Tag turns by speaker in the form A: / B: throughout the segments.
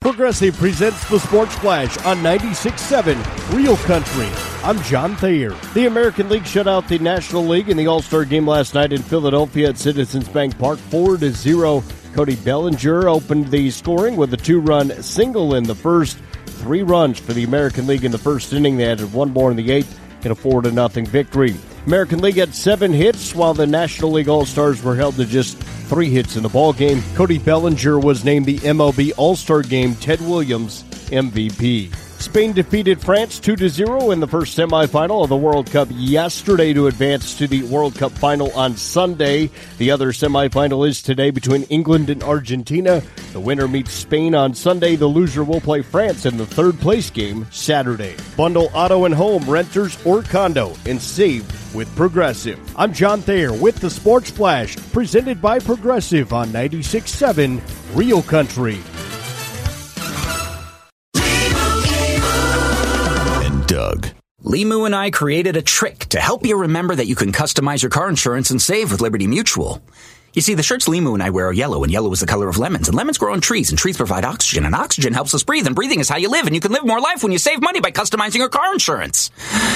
A: Progressive presents the Sports Flash on 96.7 Real Country. I'm John Thayer. The American League shut out the National League in the All-Star game last night in Philadelphia at Citizens Bank Park 4-0. Cody Bellinger opened the scoring with a 2-run single in the first. 3 runs for the American League in the first inning. They added 1 more in the 8th in a 4-0 victory. American League had 7 hits, while the National League All-Stars were held to just 3 hits in the ballgame. Cody Bellinger was named the MLB All-Star Game Ted Williams MVP. Spain defeated France 2-0 in the first semifinal of the World Cup yesterday to advance to the World Cup final on Sunday. The other semifinal is today between England and Argentina. The winner meets Spain on Sunday. The loser will play France in the third-place game Saturday. Bundle auto and home, renters, or condo, and save with Progressive. I'm John Thayer with the Sports Flash, presented by Progressive on 96.7 Real Country.
B: Doug.
C: Limu and I created a trick to help you remember that you can customize your car insurance and save with Liberty Mutual. You see, the shirts Limu and I wear are yellow, and yellow is the color of lemons, and lemons grow on trees, and trees provide oxygen, and oxygen helps us breathe, and breathing is how you live, and you can live more life when you save money by customizing your car insurance.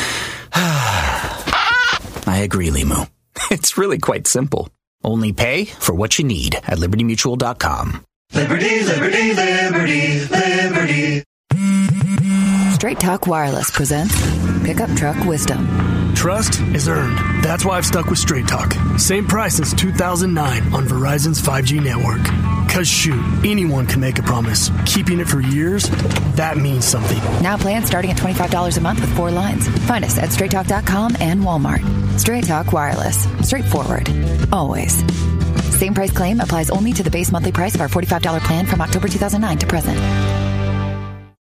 C: I agree, Limu. It's really quite simple. Only pay for what you need at LibertyMutual.com.
D: Liberty, liberty, liberty, liberty.
E: Straight Talk Wireless presents Pickup Truck Wisdom.
F: Trust is earned. That's why I've stuck with Straight Talk. Same price since 2009 on Verizon's 5G network. Cause shoot, anyone can make a promise. Keeping it for years, that means something.
E: Now plans starting at $25 a month with 4 lines. Find us at straighttalk.com and Walmart. Straight Talk Wireless. Straightforward. Always. Same price claim applies only to the base monthly price of our $45 plan from October 2009 to present.